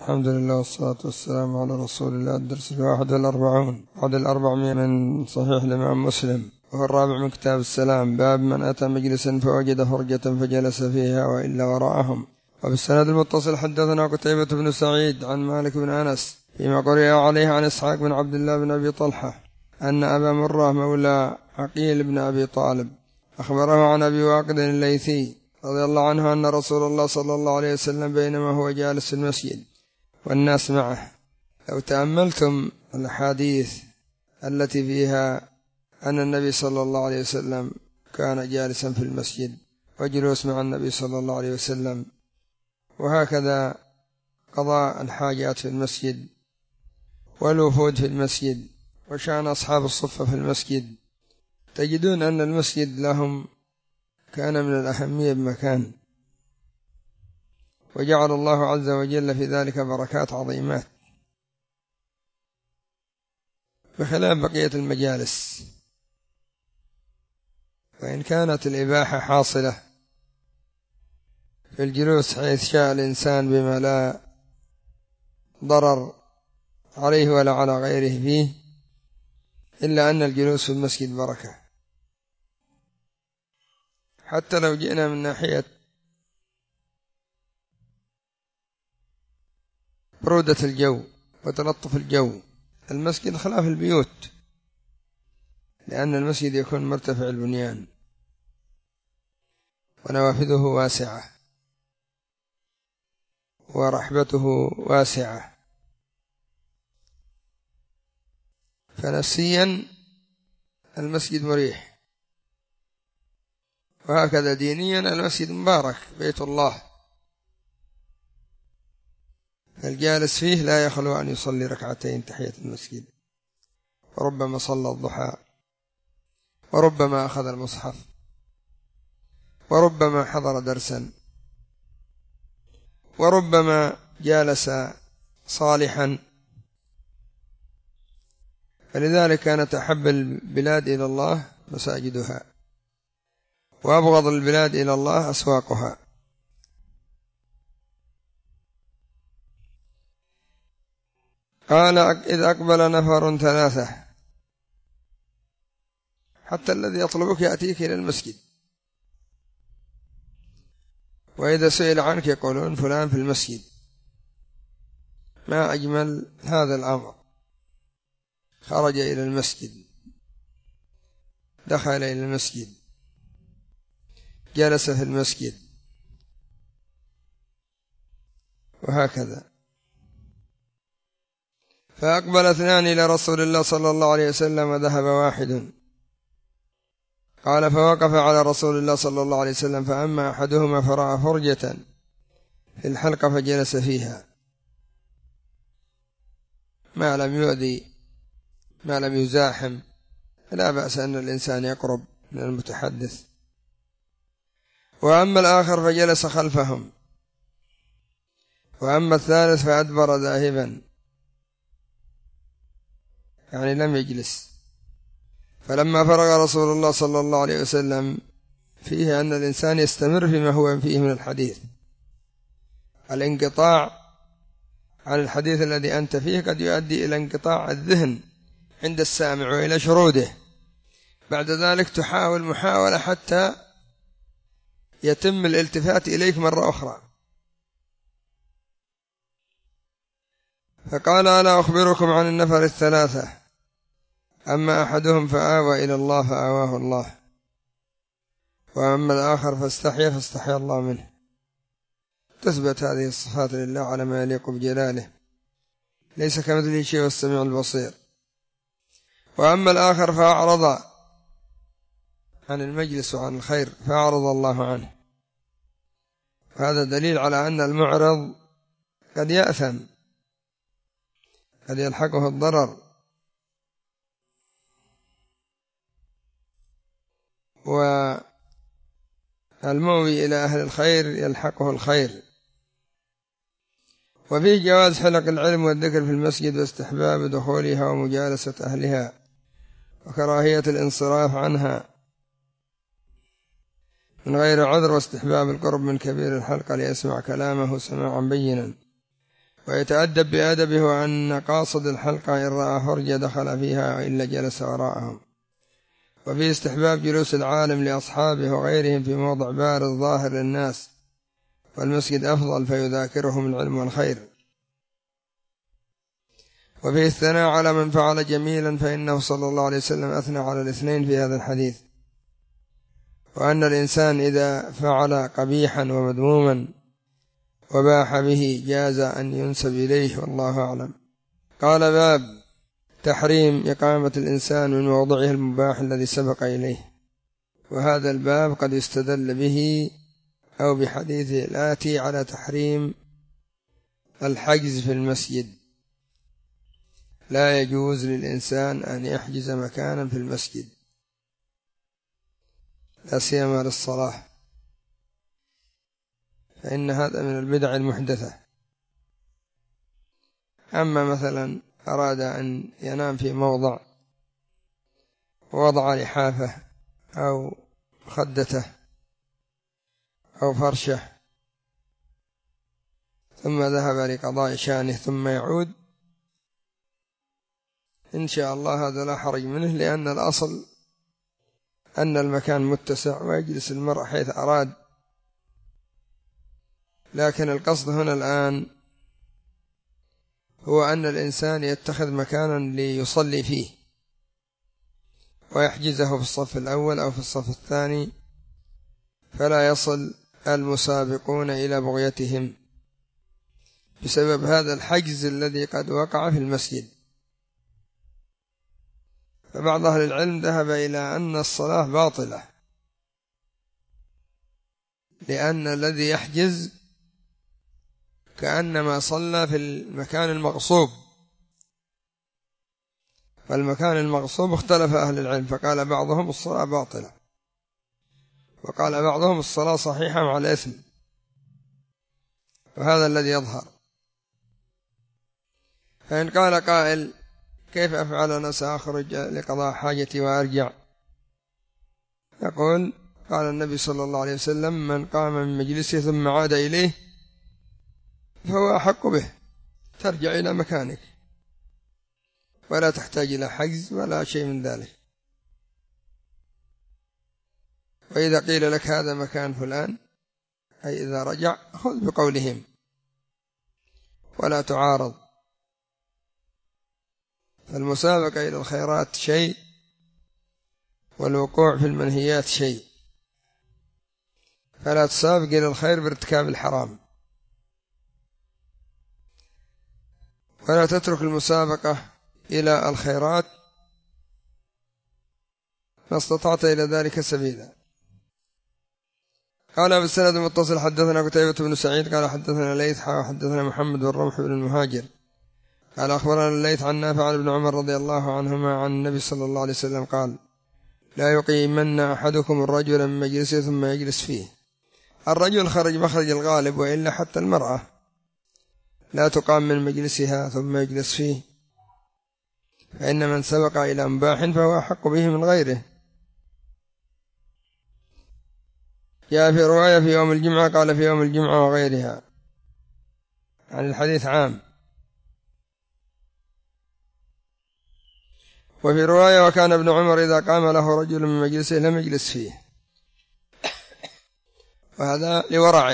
الحمد لله والصلاة والسلام على رسول الله. الدرس 41 بعد 400 من صحيح الإمام مسلم، وهو الرابع من كتاب السلام. باب من أتى مجلسا فوجد فرجة فجلس فيها وإلا وراءهم. وبالسند المتصل حدثنا قتيبة بن سعيد عن مالك بن أنس فيما قرئ عليه عن إسحاق بن عبد الله بن أبي طلحة أن أبا مرة مولى عقيل بن أبي طالب أخبره عن أبي واقد الليثي رضي الله عنه أن رسول الله صلى الله عليه وسلم بينما هو جالس في المسجد والناس معه. لو تأملتم الأحاديث التي فيها أن النبي صلى الله عليه وسلم كان جالسا في المسجد وجلوس مع النبي صلى الله عليه وسلم، وهكذا قضاء الحاجات في المسجد والوفود في المسجد وشأن أصحاب الصفة في المسجد، تجدون أن المسجد لهم كان من الأهمية بمكان، وجعل الله عز وجل في ذلك بركات عظيمات بخلاف بقية المجالس. وإن كانت الإباحة حاصلة في الجلوس حيث شاء الإنسان بما لا ضرر عليه ولا على غيره فيه، إلا أن الجلوس في المسجد بركة. حتى لو جئنا من ناحية برودة الجو وتلطف الجو، المسجد خلاف البيوت، لأن المسجد يكون مرتفع البنيان ونوافذه واسعة ورحبته واسعة، فنفسيا المسجد مريح، وهكذا دينيا المسجد مبارك بيت الله، الجالس فيه لا يخلو أن يصلي ركعتين تحية المسجد، وربما صلى الضحى، وربما أخذ المصحف، وربما حضر درسا، وربما جالس صالحا. فلذلك كانت أحب البلاد إلى الله مساجدها، وأبغض البلاد إلى الله أسواقها. قال إذ أقبل نفر ثلاثة، حتى الذي يطلبك يأتيك إلى المسجد، وإذا سئل عنك يقولون فلان في المسجد. ما أجمل هذا الأمر. خرج إلى المسجد، دخل إلى المسجد، جلس في المسجد، وهكذا. فأقبل اثنان إلى رسول الله صلى الله عليه وسلم وذهب واحد. قال فوقف على رسول الله صلى الله عليه وسلم، فأما أحدهما فرأى فرجة في الحلقة فجلس فيها، ما لم يؤذي، ما لم يزاحم، لا بأس أن الإنسان يقرب من المتحدث. وأما الآخر فجلس خلفهم. وأما الثالث فأدبر ذاهبا، يعني لم يجلس. فلما فرغ رسول الله صلى الله عليه وسلم، فيه أن الإنسان يستمر فيما هو فيه من الحديث. الانقطاع عن الحديث الذي أنت فيه قد يؤدي إلى انقطاع الذهن عند السامع وإلى شروده. بعد ذلك تحاول محاولة حتى يتم الالتفات إليك مرة أخرى. فقال ألا أخبركم عن النفر الثلاثة، أما أحدهم فآوى إلى الله فآواه الله، وأما الآخر فاستحيا فاستحيا الله منه. تثبت هذه الصفات لله على ما يليق بجلاله، ليس كمثله شيء والسميع البصير. وأما الآخر فأعرض عن المجلس وعن الخير فأعرض الله عنه. هذا دليل على أن المعرض قد يأثم، قد يلحقه الضرر. والمؤوي إلى أهل الخير يلحقه الخير. وفيه جواز حلق العلم والذكر في المسجد، واستحباب دخولها ومجالسة أهلها، وكراهية الانصراف عنها من غير عذر، واستحباب القرب من كبير الحلقة ليسمع كلامه سماعا بينا، ويتأدب بأدبه، وأن قاصد الحلقة إن رأى فرجة دخل فيها وإلا جلس وراءهم. وفي استحباب جلوس العالم لأصحابه وغيرهم في موضع بارز ظاهر للناس، والمسجد أفضل فيذاكرهم العلم والخير. وفيه الثناء على من فعل جميلا، فإنه صلى الله عليه وسلم أثنى على الاثنين في هذا الحديث. وأن الإنسان إذا فعل قبيحا ومذموما وباح به جاز أن ينسب إليه، والله أعلم. قال: باب تحريم إقامة الإنسان من موضعه المباح الذي سبق إليه. وهذا الباب قد استدل به أو بحديثه الآتي على تحريم الحجز في المسجد. لا يجوز للإنسان أن يحجز مكانا في المسجد، لا سيما للصلاة، فإن هذا من البدع المحدثة. أما مثلا أراد أن ينام في موضع ووضع لحافه أو خدته أو فرشه ثم ذهب لقضاء شأنه ثم يعود، إن شاء الله هذا لا حرج منه، لأن الأصل أن المكان متسع ويجلس المرء حيث أراد. لكن القصد هنا الآن هو أن الإنسان يتخذ مكانا ليصلي فيه ويحجزه في الصف الأول أو في الصف الثاني، فلا يصل المسابقون إلى بغيتهم بسبب هذا الحجز الذي قد وقع في المسجد. فبعض أهل العلم ذهب إلى أن الصلاة باطلة، لأن الذي يحجز كأنما صلى في المكان المغصوب، فالمكان المغصوب اختلف أهل العلم، فقال بعضهم الصلاة باطلة، وقال بعضهم الصلاة صحيحة مع الإثم، وهذا الذي يظهر. فإن قال قائل: كيف أفعل أنا سأخرج لقضاء حاجتي وأرجع؟ يقول: قال النبي صلى الله عليه وسلم: من قام من مجلسه ثم عاد إليه فهو أحق به، ترجع إلى مكانك ولا تحتاج إلى حجز ولا شيء من ذلك. وإذا قيل لك هذا مكان فلان، أي إذا رجع، خذ بقولهم ولا تعارض. فالمسابقة إلى الخيرات شيء، والوقوع في المنهيات شيء، فلا تسابق إلى الخير بارتكاب الحرام، ولا تترك المسابقة إلى الخيرات ما استطعت إلى ذلك سبيلا. قال: بالسند المتصل حدثنا قتيبة بن سعيد قال حدثنا ليث وحدثنا محمد بن رمح بن المهاجر قال أخبرنا الليث عن نافع عن ابن عمر رضي الله عنهما عن النبي صلى الله عليه وسلم قال: لا يقيمن أحدكم الرجل من مجلسه ثم يجلس فيه. الرجل خرج مخرج الغالب، وإلا حتى المرأة لا تقام من مجلسها ثم يجلس فيه، فإن من سبق إلى مباح فهو أحق به من غيره. جاء في رواية في يوم الجمعة، قال في يوم الجمعة وغيرها، عن الحديث عام. وفي رواية: وكان ابن عمر إذا قام له رجل من مجلسه لم يجلس فيه، وهذا لورعه،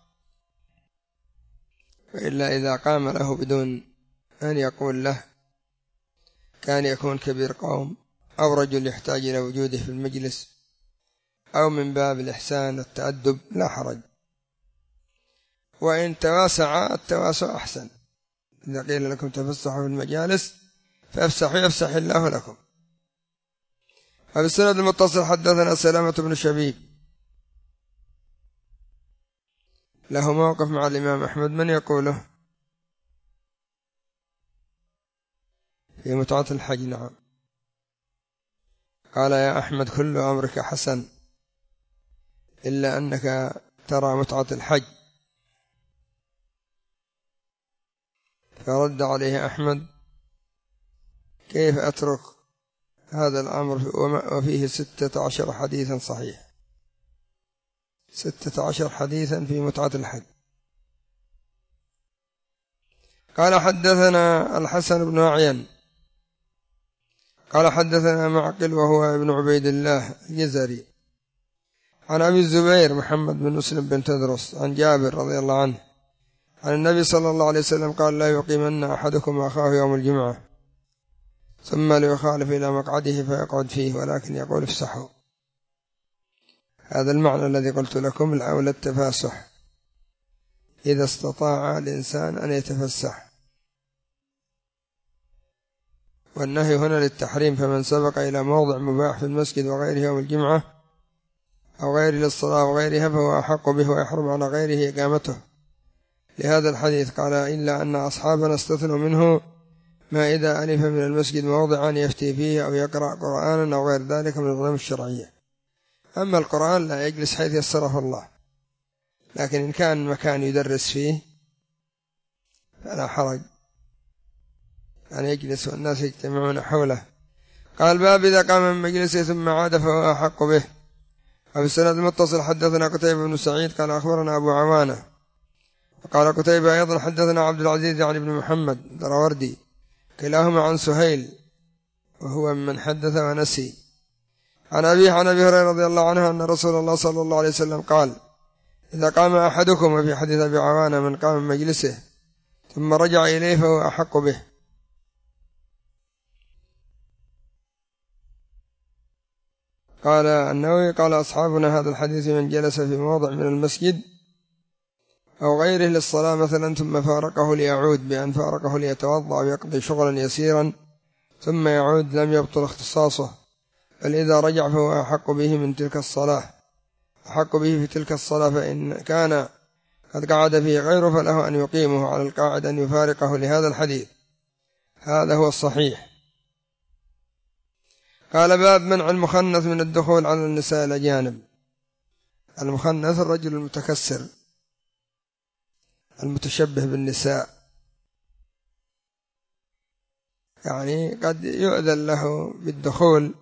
وإلا إذا قام له بدون أن يقول له كان يكون كبير قوم أو رجل يحتاج إلى وجوده في المجلس، أو من باب الإحسان التأدب، لا حرج. وإن تواسع التواسع أحسن. إذا قيل لكم تفسحوا في المجالس فافسحوا يفسح الله لكم. وبالسند المتصل حدثنا سلامة بن شبيب له موقف مع الإمام أحمد، من يقوله في متعة الحج؟ نعم. قال: يا أحمد كل أمرك حسن إلا أنك ترى متعة الحج. فرد عليه أحمد: كيف أترك هذا الأمر وفيه 16 حديثا صحيح، 16 حديثا في متعة الحج. قال حدثنا الحسن بن أعين قال حدثنا معقل وهو ابن عبيد الله الجزري عن أبي الزبير محمد بن مسلم بن تدرس عن جابر رضي الله عنه عن النبي صلى الله عليه وسلم قال لا يقيمن أحدكم أخاه يوم الجمعة ثم ليخالف إلى مقعده فيقعد فيه ولكن يقول افسحوا. هذا المعنى الذي قلت لكم، الأولى التفاسح إذا استطاع الإنسان أن يتفسح، والنهي هنا للتحريم، فمن سبق إلى موضع مباح في المسجد وغيره يوم الجمعة أو غيره للصلاة وغيرها فهو أحق به ويحرم على غيره إقامته، لهذا الحديث. قال إلا أن أصحابنا استثنوا منه ما إذا ألف من المسجد موضعا يفتي فيه أو يقرأ قرآنا أو غير ذلك من العلوم الشرعية. أما القرآن لا يجلس حيث يسره الله، لكن إن كان مكان يدرس فيه فلا حرج أن يجلس والناس يجتمعون حوله. قال باب إذا قام من مجلسه ثم عاد فهو أحق به. وفي السند المتصل حدثنا قتيبة بن سعيد قال أخبرنا أبو عوانة، وقال قتيبة أيضا حدثنا عبد العزيز عن ابن محمد دراوردي كلاهما عن سهيل وهو من حدث ونسي عن أبي هريرة رضي الله عنه أن رسول الله صلى الله عليه وسلم قال إذا قام أحدكم، وفي حديث أبي عوانة من قام من مجلسه ثم رجع إليه فهو أحق به. قال النووي قال أصحابنا هذا الحديث من جلس في موضع من المسجد أو غيره للصلاة مثلا ثم فارقه ليعود، بأن فارقه ليتوضأ ويقضي شغلا يسيرا ثم يعود لم يبطل اختصاصه، بل إذا رجع فهو أحق به من تلك الصلاة، أحق به في تلك الصلاة، فإن كان قد قعد فيه غيره فله أن يقيمه، على القاعد أن يفارقه لهذا الحديث، هذا هو الصحيح. قال باب منع المخنث من الدخول على النساء الأجانب. المخنث الرجل المتكسر المتشبه بالنساء، يعني قد يؤذن له بالدخول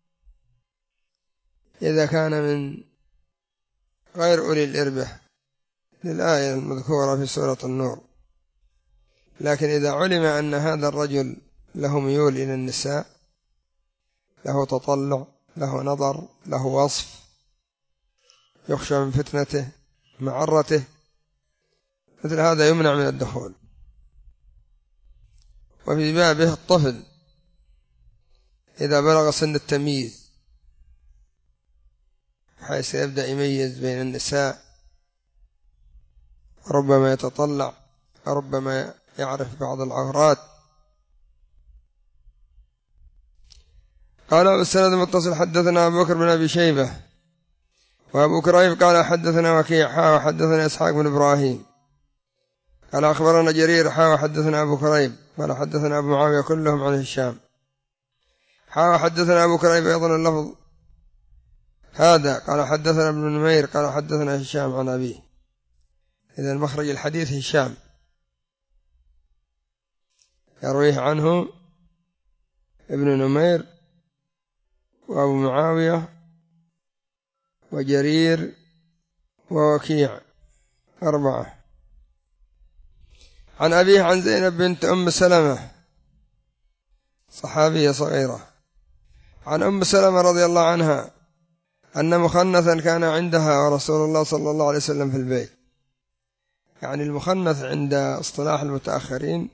إذا كان من غير أولي الإربة للآية المذكورة في سورة النور، لكن إذا علم أن هذا الرجل له ميول إلى النساء، له تطلع، له نظر، له وصف، يخشى من فتنته معرته، مثل هذا يمنع من الدخول. وفي بابه الطفل إذا بلغ سن التمييز حيث يبدأ يميز بين النساء، ربما يتطلع، ربما يعرف بعض العورات. قال بالسند المتصل حدثنا أبو بكر بن أبي شيبة وأبو كريب قال حدثنا وكيع وحدثنا إسحاق بن إبراهيم قال أخبرنا جرير وحدثنا أبو كريب قال حدثنا أبو معاوية كلهم عن هشام وحدثنا أبو كريب أيضا اللفظ هذا قال حدثنا ابن نمير قال حدثنا هشام عن أبيه. إذا المخرج الحديث هشام يرويه عنه ابن نمير وأبو معاوية وجرير ووكيع، أربعة. عن أبيه عن زينب بنت أم سلمة صحابية صغيرة، عن أم سلمة رضي الله عنها أن مخنثا كان عندها ورسول الله صلى الله عليه وسلم في البيت. يعني المخنث عند اصطلاح المتأخرين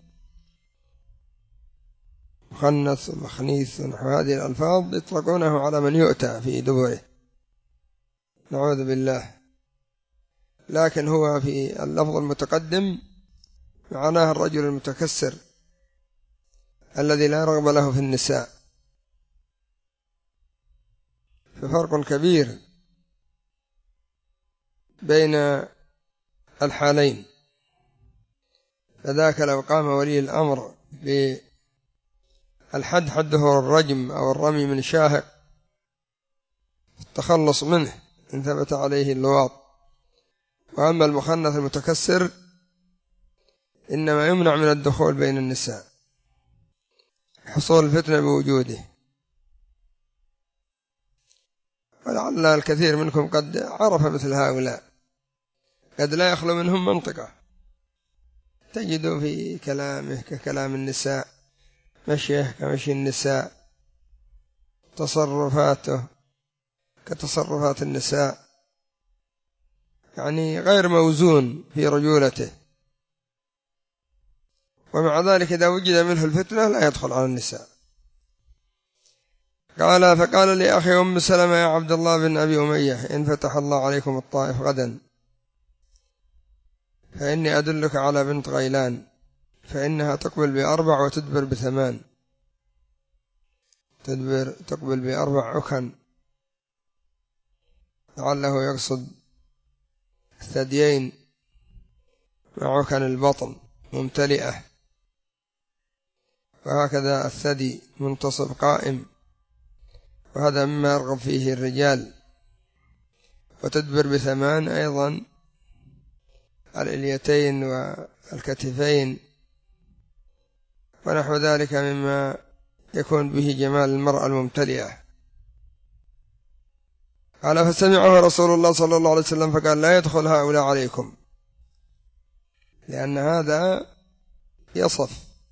مخنث ومخنيث ونحو هذه الألفاظ يطلقونه على من يؤتى في دبره، نعوذ بالله، لكن هو في اللفظ المتقدم معناه الرجل المتكسر الذي لا رغبة له في النساء. ففرق كبير بين الحالين، فذاك لو قام ولي الأمر بالحد حده الرجم أو الرمي من شاهق التخلص منه إن ثبت عليه اللواط. وأما المخنث المتكسر إنما يمنع من الدخول بين النساء حصول الفتنة بوجوده. ولعل الكثير منكم قد عرف مثل هؤلاء، قد لا يخلو منهم منطقة تجد في كلامه ككلام النساء، مشيه كمشي النساء، تصرفاته كتصرفات النساء، يعني غير موزون في رجولته. ومع ذلك إذا وجد منه الفتنة لا يدخل على النساء. فقال لأخي أم سلمة: يا عبد الله بن أبي أمية، إن فتح الله عليكم الطائف غدا فإني أدلك على بنت غيلان، فإنها تقبل ب4 وتدبر ب8. تقبل ب4 عكن، لعله يقصد الثديين مع عكن البطن ممتلئة، وهكذا الثدي منتصب قائم، وهذا مما يرغب فيه الرجال. وتدبر ب8 أيضا الإليتين والكتفين ونحو ذلك مما يكون به جمال المرأة الممتلئة. قال: فسمعه رسول الله صلى الله عليه وسلم فقال: لا يدخل هؤلاء عليكم، لأن هذا يصف،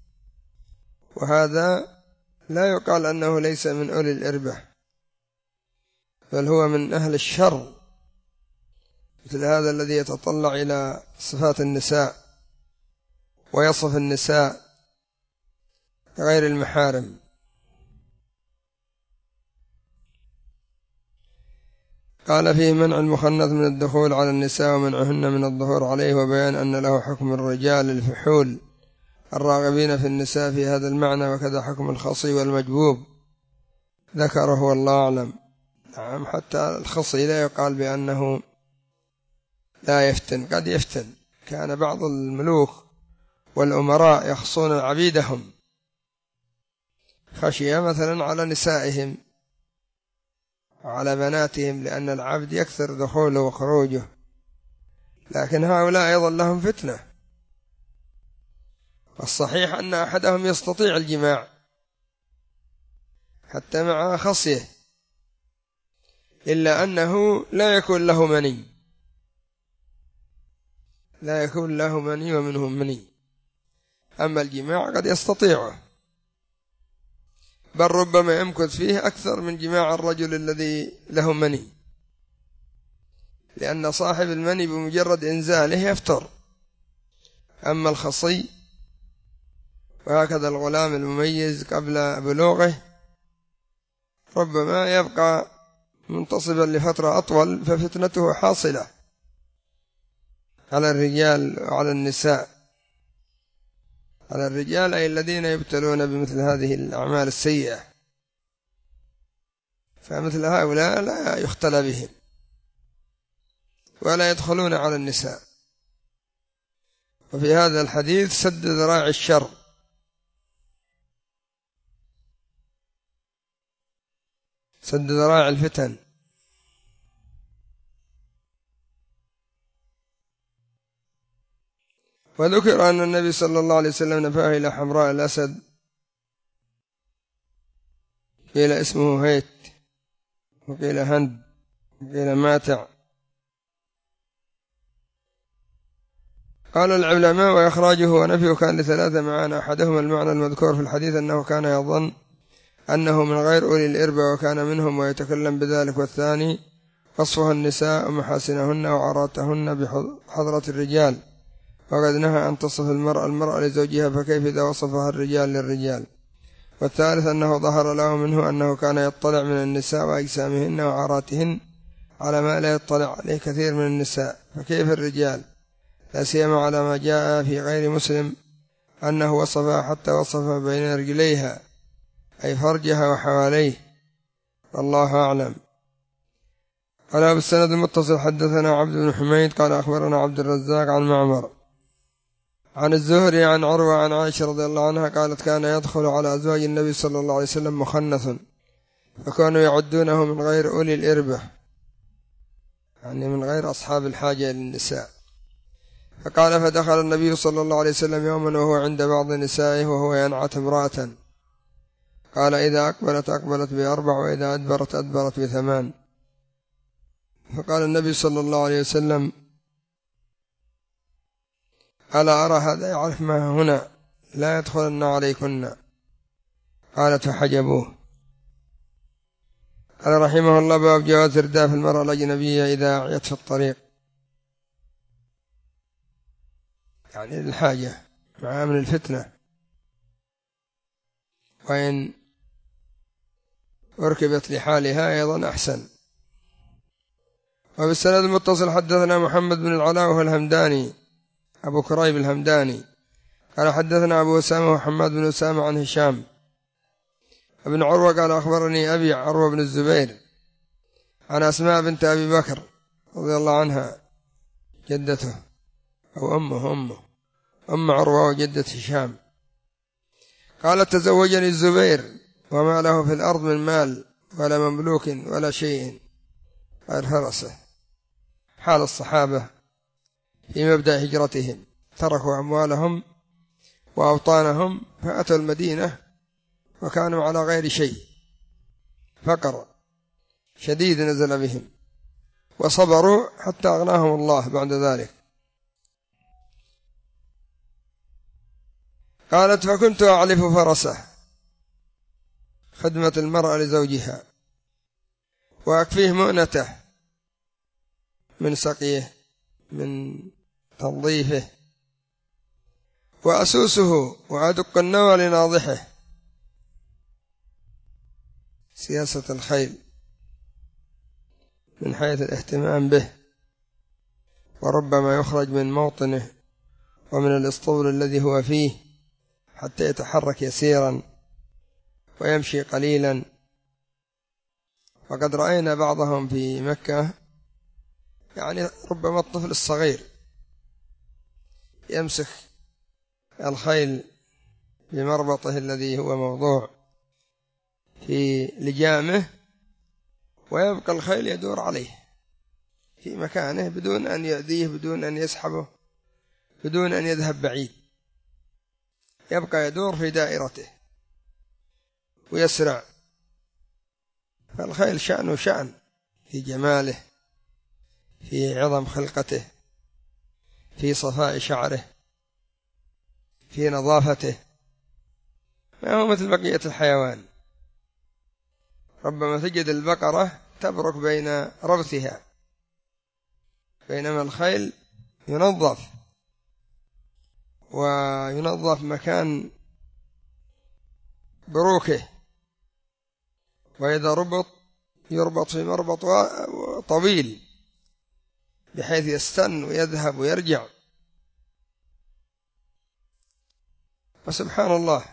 وهذا لا يقال أنه ليس من أولي الإربة، بل هو من أهل الشر، مثل هذا الذي يتطلع إلى صفات النساء ويصف النساء غير المحارم. قال: فيه منع المخنث من الدخول على النساء ومنعهن من الظهور عليه، وبيان أن له حكم الرجال الفحول الراغبين في النساء في هذا المعنى، وكذا حكم الخصي والمجبوب ذكره والله أعلم. نعم، حتى الخصي لا يقال بأنه لا يفتن، قد يفتن. كان بعض الملوك والأمراء يخصون عبيدهم خشية مثلا على نسائهم وعلى بناتهم، لأن العبد يكثر دخوله وخروجه، لكن هؤلاء أيضا لهم فتنة. والصحيح أن أحدهم يستطيع الجماع حتى مع خصيه، إلا أنه لا يكون له مني، لا يكون له مني ومنهم مني. أما الجماع قد يستطيعه، بل ربما يمكث فيه أكثر من جماع الرجل الذي له مني، لأن صاحب المني بمجرد إنزاله يفتر. أما الخصي وهكذا الغلام المميز قبل بلوغه ربما يبقى منتصبا لفترة أطول، ففتنته حاصلة على الرجال وعلى النساء. على الرجال أي الذين يبتلون بمثل هذه الأعمال السيئة، فمثل هؤلاء لا يختلى بهم ولا يدخلون على النساء. وفي هذا الحديث سد ذراع الشر، سد ذراع الفتن. وذكر أن النبي صلى الله عليه وسلم نفاه إلى حمراء الأسد، قيل اسمه هيت، وقيل هند، وقيل ماتع. قال العلماء: وإخراجه ونفيه كان ل3 معاني. أحدهما المعنى المذكور في الحديث أنه كان يظن أنه من غير أولي الإربة وكان منهم ويتكلم بذلك، والثاني وصفها النساء ومحاسنهن وعراتهن بحضرة الرجال، وقد نهى أن تصف المرأة لزوجها، فكيف إذا وصفها الرجال للرجال. والثالث أنه ظهر له منه أنه كان يطلع من النساء وأجسامهن وعراتهن على ما لا يطلع عليه كثير من النساء، فكيف الرجال، لا سيما على ما جاء في غير مسلم أنه وصفها حتى وصف بين رجليها أي فرجها وحواليه، والله أعلم. قال بالسند المتصل: حدثنا عبد بن حميد قال أخبرنا عبد الرزاق عن معمر عن الزهري عن عروة عن عائشة رضي الله عنها قالت: كان يدخل على أزواج النبي صلى الله عليه وسلم مخنث، فكانوا يعدونه من غير أولي الإربة، يعني من غير أصحاب الحاجة للنساء. فقال: فدخل النبي صلى الله عليه وسلم يوما وهو عند بعض نسائه وهو ينعت امرأة، قال: إذا أقبلت ب4 وإذا أدبرت ب8. فقال النبي صلى الله عليه وسلم: ألا أرى هذا يعرف ما هنا لا يدخلن عليكن. قالت فحجبوه. قال رحمه الله باب جواز إرداف المرأة الأجنبية إذا أعيت في الطريق، يعني للحاجة مع من الفتنة، وإن أركبت لحالها أيضا أحسن. وبالسند المتصل حدثنا محمد بن العلاء وهو الهمداني أبو كريب الهمداني قال حدثنا أبو أسامة وحماد بن أسامة عن هشام ابن عروة قال أخبرني أبي عروة بن الزبير عن أسماء بنت أبي بكر رضي الله عنها جدته أو أم عروة وجدة هشام قالت تزوجني الزبير وما له في الأرض من مال ولا مملوك ولا شيء غير فرسه. حال الصحابة في مبدأ هجرتهم، تركوا أموالهم وأوطانهم فأتوا المدينة وكانوا على غير شيء، فقر شديد نزل بهم وصبروا حتى أغناهم الله بعد ذلك. قالت فكنت أعلف فرسه، خدمة المرأة لزوجها، وأكفيه مؤنته من سقيه من تنظيفه، وأسوسه وأدق النوى لناضحه. سياسة الخيل من حيث الاهتمام به، وربما يخرج من موطنه ومن الاسطول الذي هو فيه حتى يتحرك يسيرا ويمشي قليلا. وقد رأينا بعضهم في مكة يعني ربما الطفل الصغير يمسك الخيل بمربطه الذي هو موضوع في لجامه، ويبقى الخيل يدور عليه في مكانه بدون أن يؤذيه، بدون أن يسحبه، بدون أن يذهب بعيد، يبقى يدور في دائرته ويسرع. فالخيل شأنه شأن في جماله، في عظم خلقته، في صفاء شعره، في نظافته، ما هو مثل بقية الحيوان. ربما تجد البقرة تبرك بين ربثها، بينما الخيل ينظف وينظف مكان بروكه، وإذا ربط يربط في مربط طويل بحيث يستن ويذهب ويرجع. وسبحان الله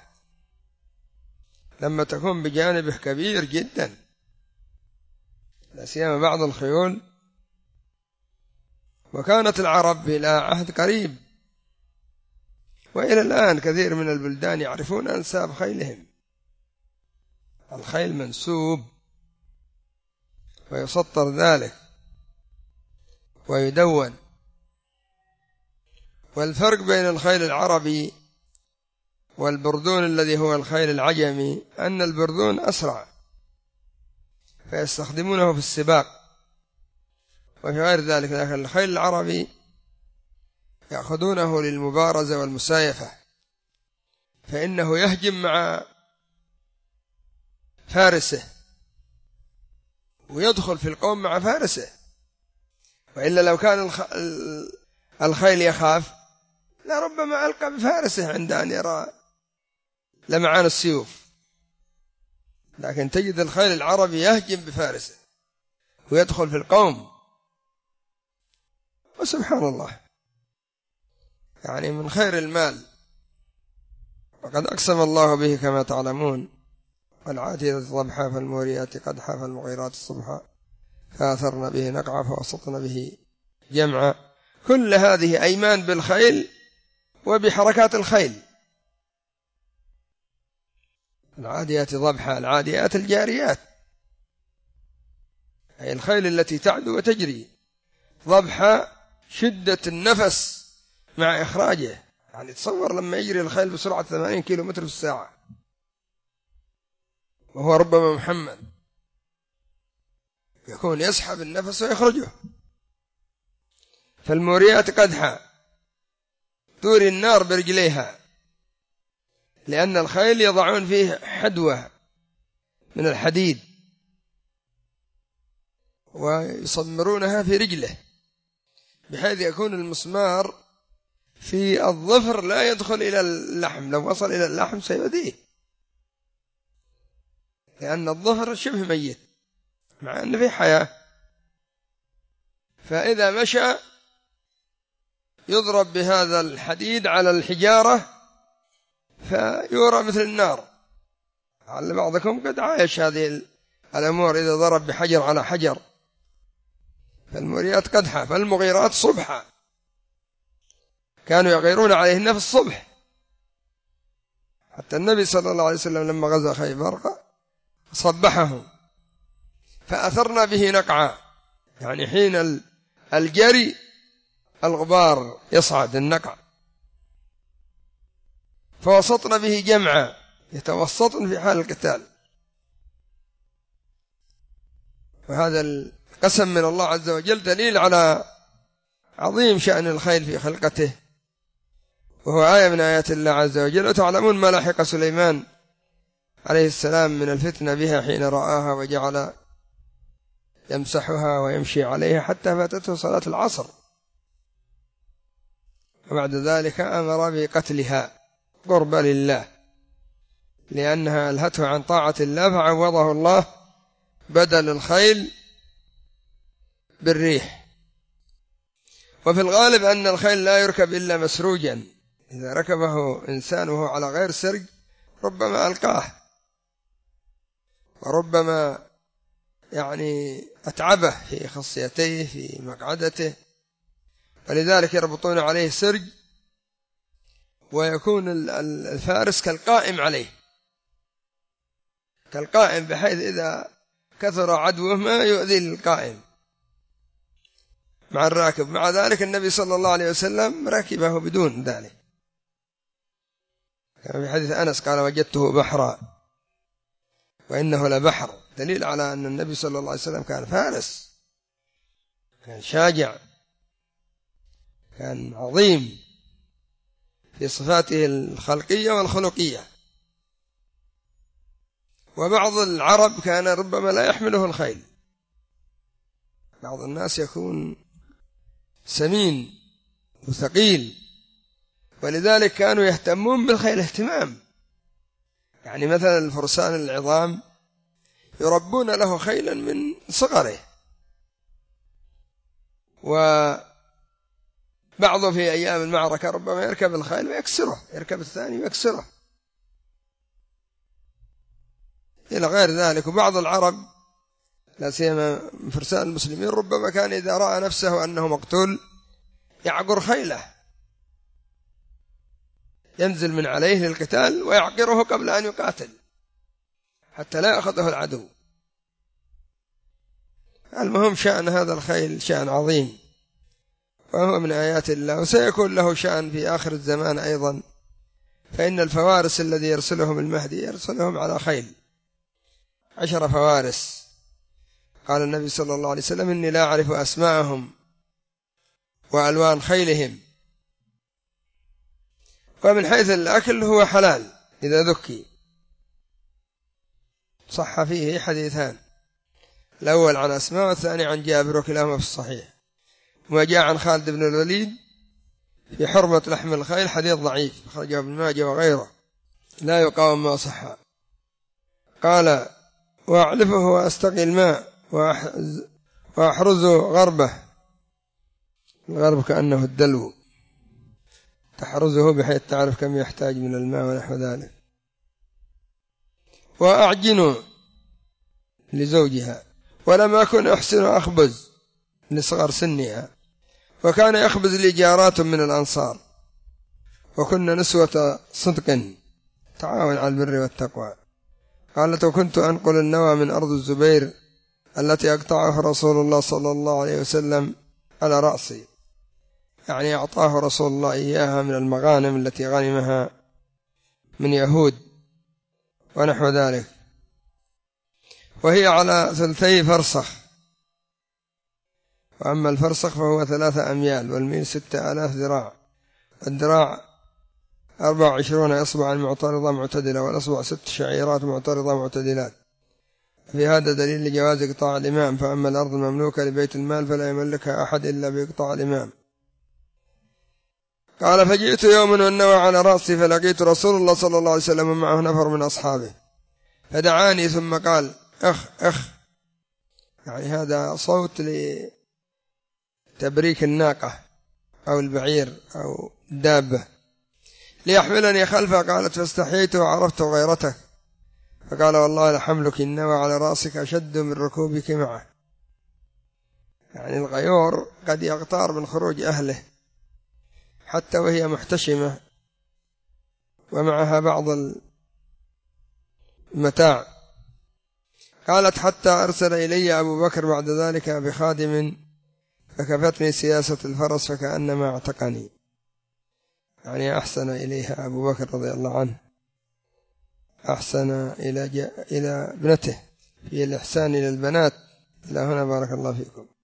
لما تكون بجانبه كبير جدا، لا سيما بعض الخيول. وكانت العرب إلى عهد قريب وإلى الآن كثير من البلدان يعرفون أنساب خيلهم. الخيل منسوب ويسطر ذلك ويدون. والفرق بين الخيل العربي والبردون الذي هو الخيل العجمي أن البردون أسرع فيستخدمونه في السباق وفي غير ذلك، لكن الخيل العربي يأخذونه للمبارزة والمسايفة، فإنه يهجم مع فارسه ويدخل في القوم مع فارسه. وإلا لو كان الخيل يخاف لربما ألقى بفارسه عند أن يرى لمعان السيوف، لكن تجد الخيل العربي يهجم بفارسه ويدخل في القوم. وسبحان الله يعني من خير المال، وقد أقسم الله به كما تعلمون: والعاديات ضبحا فالموريات قدحا فالمغيرات صبحا فأثرن به نقعا فوسطن به جمعا. كل هذه أيمان بالخيل وبحركات الخيل. العاديات ضبحا، العاديات الجاريات، أي الخيل التي تعدو وتجري. ضبحا شدة النفس مع إخراجه، يعني تصور لما يجري الخيل بسرعة 80 كيلومتر في الساعة وهو ربما محمد، يكون يسحب النفس ويخرجه. فالموريات قدحا توري النار برجليها، لأن الخيل يضعون فيه حدوة من الحديد ويصمرونها في رجله بحيث يكون المسمار في الظفر لا يدخل إلى اللحم، لو وصل إلى اللحم سيؤذيه، لأن الظفر شبه ميت مع أن فيه حياة. فإذا مشى يضرب بهذا الحديد على الحجارة فيورى مثل النار. لعل بعضكم قد عايش هذه الأمور، إذا ضرب بحجر على حجر فالموريات قدحة فالمغيرات صبحة، كانوا يغيرون عليهن في الصبح. حتى النبي صلى الله عليه وسلم لما غزا خيبر صبحهم فأثرنا به نقعا، يعني حين الجري الغبار يصعد النقع، فوسطنا به جمعا يتوسطن في حال القتال. وهذا القسم من الله عز وجل دليل على عظيم شأن الخيل في خلقته، وهو آية من آيات الله عز وجل. وتعلمون ما لاحق سليمان عليه السلام من الفتنة بها حين رآها وجعل يمسحها ويمشي عليها حتى فاتته صلاة العصر، وبعد ذلك أمر بقتلها قربا لله، لأنها ألهته عن طاعة الله، فعوضه الله بدل الخيل بالريح. وفي الغالب أن الخيل لا يركب إلا مسروجا، إذا ركبه إنسان وهو على غير سرج ربما ألقاه، وربما يعني أتعبه في خصيتيه في مقعدته، ولذلك يربطون عليه سرج ويكون الفارس كالقائم عليه، كالقائم، بحيث إذا كثر عدوه ما يؤذي القائم مع الراكب. مع ذلك النبي صلى الله عليه وسلم ركبه بدون ذلك، كما في حديث أنس قال وجدته بحرا وإنه لبحر، دليل على أن النبي صلى الله عليه وسلم كان فارس، كان شاجع، كان عظيم في صفاته الخلقية والخلقية. وبعض العرب كان ربما لا يحمله الخيل، بعض الناس يكون سمين وثقيل، ولذلك كانوا يهتمون بالخيل اهتمام. يعني مثلا الفرسان العظام يربون له خيلا من صغره، وبعضه في أيام المعركة ربما يركب الخيل ويكسره، يركب الثاني ويكسره إلى غير ذلك. وبعض العرب لا سيما فرسان المسلمين ربما كان إذا رأى نفسه أنه مقتول يعقر خيله، ينزل من عليه للقتال ويعقره قبل أن يقاتل حتى لا يأخذه العدو. المهم شأن هذا الخيل شأن عظيم، وهو من آيات الله، وسيكون له شأن في آخر الزمان أيضا، فإن الفوارس الذي يرسلهم المهدي يرسلهم على خيل 10 فوارس. قال النبي صلى الله عليه وسلم إني لا أعرف أسماءهم وألوان خيلهم. ومن حيث الأكل هو حلال إذا ذكي، صح فيه حديثان، الأول عن أسماء والثاني عن جابر، وكلاهما في الصحيح. وما جاء عن خالد بن الوليد في حرمة لحم الخيل حديث ضعيف أخرجه ابن ماجه وغيره لا يقاوم ما صح. قال وأعلفه وأستقي الماء وأحرز غربه، الغرب كأنه الدلو، تحرزه بحيث تعرف كم يحتاج من الماء ونحو ذلك. وأعجن لزوجها، ولم أكن أحسن أخبز لصغر سنها، وكان يخبز لي جارات من الأنصار، وكنا نسوة صدق تعاون على البر والتقوى. قالت وكنت أنقل النوى من أرض الزبير التي أقطعه رسول الله صلى الله عليه وسلم على رأسي، يعني أعطاه رسول الله إياها من المغانم التي غنمها من يهود ونحو ذلك، وهي على 2 فرسخ، وأما الفرسخ فهو 3 أميال، والميل 6000 ذراع، الذراع 24 إصبعا معترضة معتدلة، والأصبع 6 شعيرات معترضة معتدلات. في هذا دليل لجواز إقطاع الإمام. فأما الأرض المملوكة لبيت المال فلا يملكها أحد إلا بإقطاع الإمام. قال فجئت يوما والنوى على رأسي فلقيت رسول الله صلى الله عليه وسلم معه نفر من أصحابه فدعاني ثم قال أخ أخ، يعني هذا صوت لتبريك الناقة أو البعير أو الدابة، ليحملني خلفه. قالت فاستحييت وعرفت غيرته، فقال والله لحملك النوى على رأسك أشد من ركوبك معه. يعني الغيور قد يغتار من خروج أهله حتى وهي محتشمة ومعها بعض المتاع. قالت حتى أرسل إلي أبو بكر بعد ذلك بخادم فكفتني سياسة الفرس فكأنما اعتقني. يعني أحسن إليها أبو بكر رضي الله عنه، أحسن إلى ابنته في الإحسان إلى البنات. إلى هنا بارك الله فيكم.